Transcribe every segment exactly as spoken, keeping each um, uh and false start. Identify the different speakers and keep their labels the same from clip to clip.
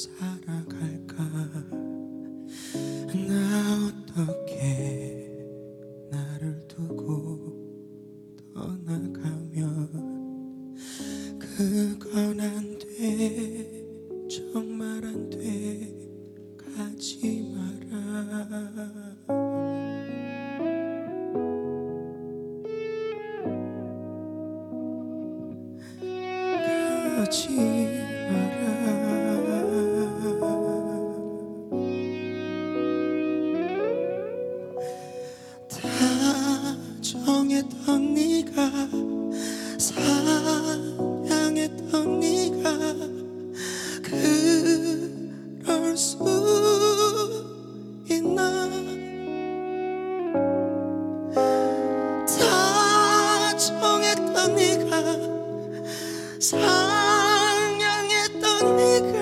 Speaker 1: 살아갈까? 나 어떻게 나를 두고 떠나가면 그건 안 돼, 정말 안 돼, 가지 마라. 가지 마라. 다 정했던 네가, 사랑했던 네가 그럴 수 있나? 다 정했던 네가, 사랑했던 네가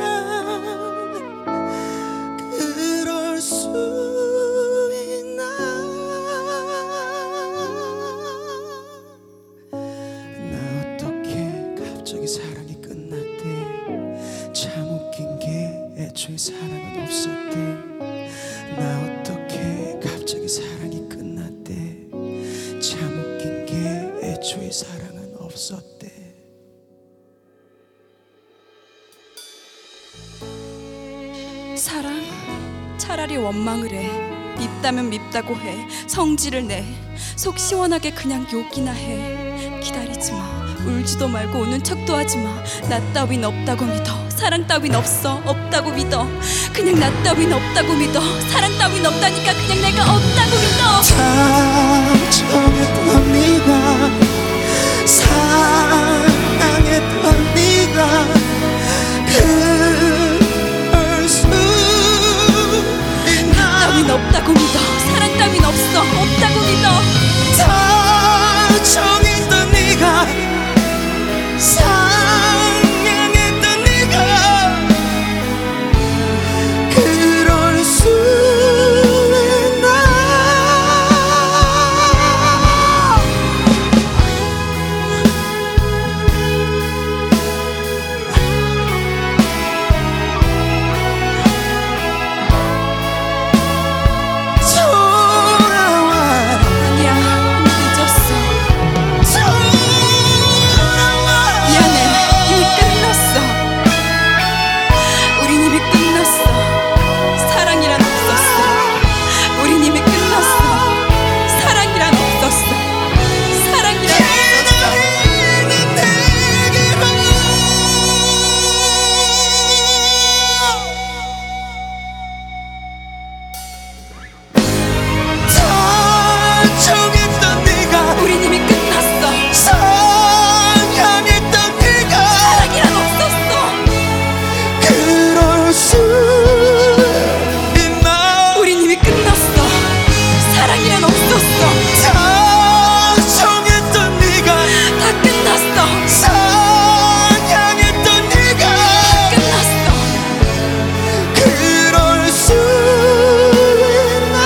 Speaker 1: 그럴 수 있나? 나 어떻게 갑자기 사랑이 끝났대. 참 웃긴 게 애초에 사랑은 없었대. 나 어떻게 갑자기 사랑이 끝났대. 참 웃긴 게 애초에 사랑은 없었대.
Speaker 2: 사랑? 차라리 원망을 해. 밉다면 밉다고 해. 성질을 내. 속 시원하게 그냥 욕이나 해. 기다리지 마. 울지도 말고 우는 척도 하지 마. 나 따윈 없다고 믿어. 사랑 따윈 없어. 없다고 믿어. 그냥 나 따윈 없다고 믿어. 사랑 따윈 없다니까 그냥 내가 없다고 믿어.
Speaker 1: 다 정했던 네가, 사랑했던 네가 그럴 수 있나?
Speaker 2: 따윈 없다고 믿어. 사랑 따윈 없어. 없다고 믿어.
Speaker 1: 다 정했던 네가, 사랑했던 네가 그럴 수 있나? 돌아와.
Speaker 2: 아니야, 늦었어.
Speaker 1: 돌아와.
Speaker 2: 미안해, 이미 끝났어. 우린 이미 끝났어. 사랑이란 없었어. 우린 이미 끝났어. 사랑이란 없었어. 사랑이란 없었어.
Speaker 1: 기다리는 내게로 다 정했던 네가,
Speaker 2: 우린 이미 끝났어.
Speaker 1: 사랑했던 네가
Speaker 2: 사랑이란 없었어.
Speaker 1: 그럴 수 있나?
Speaker 2: 우린 이미 끝났어. 사랑이란 없었어.
Speaker 1: 다 정했던 네가,
Speaker 2: 다 끝났어.
Speaker 1: 사랑했던 네가
Speaker 2: 끝났어.
Speaker 1: 그럴 수 있나?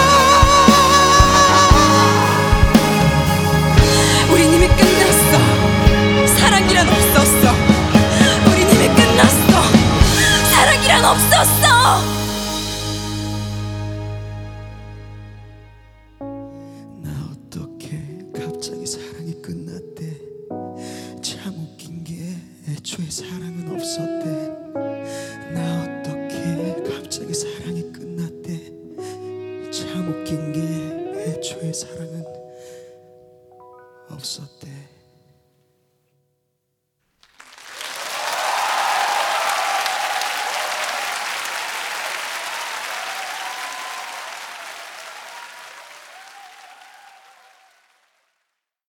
Speaker 2: 우린 이미 끝났어. 사랑이란 없었어. 우린 이미 끝났어. 사랑이란 없었어.
Speaker 1: 나 어떻게 갑자기 사랑이 끝났대. 참 웃긴 게 애초에 사랑은 없었대.